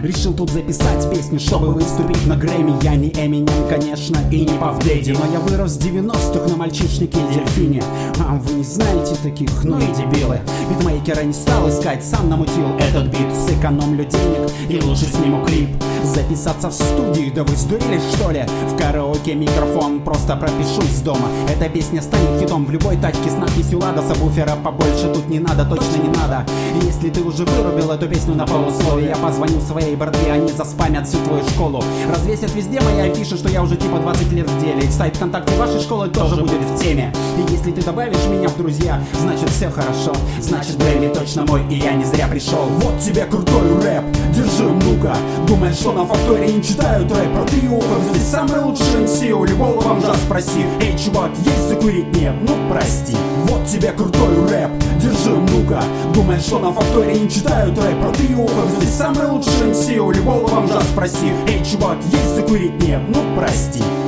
Решил тут записать песню, чтобы выступить на Грэмми. Я не Эминем, конечно, и не Паф Дэдди, но я вырос в 90-х на мальчишнике и дельфине. А вы не знаете таких? Ну и дебилы. Битмейкера не стал искать, сам намутил этот бит. Сэкономлю денег и лучше сниму клип. Записаться в студии, да вы сдурели что ли? В караоке микрофон, просто пропишусь дома. Эта песня станет хитом в любой тачке с надписью «Лада». Сабвуфера побольше тут не надо, точно не надо. Если ты уже вырубил эту песню на полусловие, я позвоню своей братве, они заспамят всю твою школу. Развесят везде мои афиши, что я уже типа 20 лет в деле. И сайт ВКонтакте вашей школы тоже будет в теме. И если ты добавишь меня в друзья, значит все хорошо. Значит Грэмми точно мой, и я не зря пришел. Вот тебе крутой рэп, держи, ну-ка. Думаешь, что на фактории не читают рэп? Про триухов здесь самый лучший МС. У любого бомжа спроси: эй, чувак, есть закурить? Нет, ну прости. Вот тебе крутой рэп, держи, ну-ка. Думаешь, что на фактории не читают рэп? Про триухов здесь самый лучший МС. У любого бомжа спроси: эй, чувак, есть закурить? Нет, ну прости.